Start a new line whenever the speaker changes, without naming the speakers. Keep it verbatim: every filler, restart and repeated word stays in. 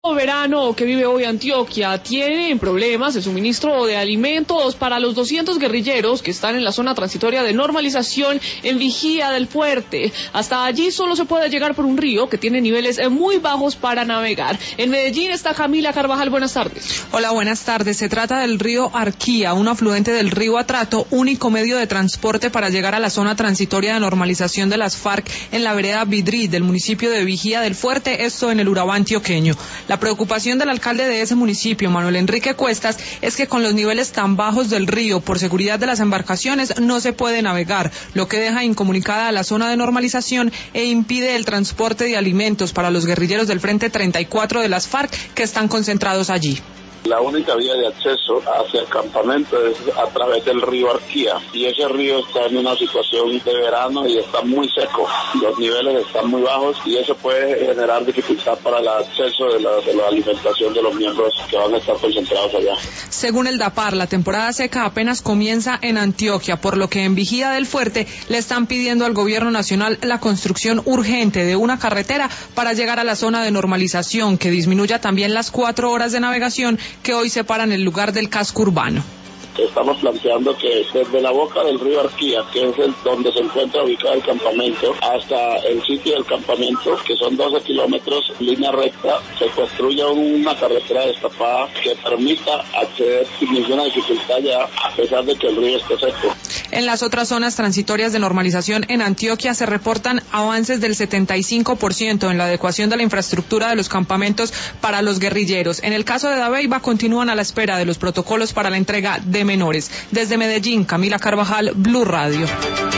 Verano que vive hoy Antioquia tienen problemas de suministro de alimentos para los doscientos guerrilleros que están en la zona transitoria de normalización en Vigía del Fuerte. Hasta allí solo se puede llegar por un río que tiene niveles muy bajos para navegar. En Medellín está Camila Carvajal, buenas tardes.
Hola, buenas tardes. Se trata del río Arquía, un afluente del río Atrato, único medio de transporte para llegar a la zona transitoria de normalización de las FARC en la vereda Vidrí del municipio de Vigía del Fuerte, esto en el Urabá antioqueño. La preocupación del alcalde de ese municipio, Manuel Enrique Cuestas, es que con los niveles tan bajos del río, por seguridad de las embarcaciones, no se puede navegar, lo que deja incomunicada a la zona de normalización e impide el transporte de alimentos para los guerrilleros del Frente treinta y cuatro de las FARC que están concentrados allí.
La única vía de acceso hacia el campamento es a través del río Arquía, y ese río está en una situación de verano y está muy seco, los niveles están muy bajos y eso puede generar dificultad para el acceso de la, de la alimentación de los miembros que van a estar concentrados allá.
Según el DAPAR, la temporada seca apenas comienza en Antioquia, por lo que en Vigía del Fuerte le están pidiendo al gobierno nacional la construcción urgente de una carretera para llegar a la zona de normalización, que disminuya también las cuatro horas de navegación que hoy separan el lugar del casco urbano.
Estamos planteando que desde la boca del río Arquía, que es el donde se encuentra ubicado el campamento, hasta el sitio del campamento, que son doce kilómetros, línea recta, se construya una carretera destapada que permita acceder sin ninguna dificultad ya, a pesar de que el río esté seco.
En las otras zonas transitorias de normalización en Antioquia se reportan avances del setenta y cinco por ciento en la adecuación de la infraestructura de los campamentos para los guerrilleros. En el caso de Dabeiba continúan a la espera de los protocolos para la entrega de menores. Desde Medellín, Camila Carvajal, Blue Radio.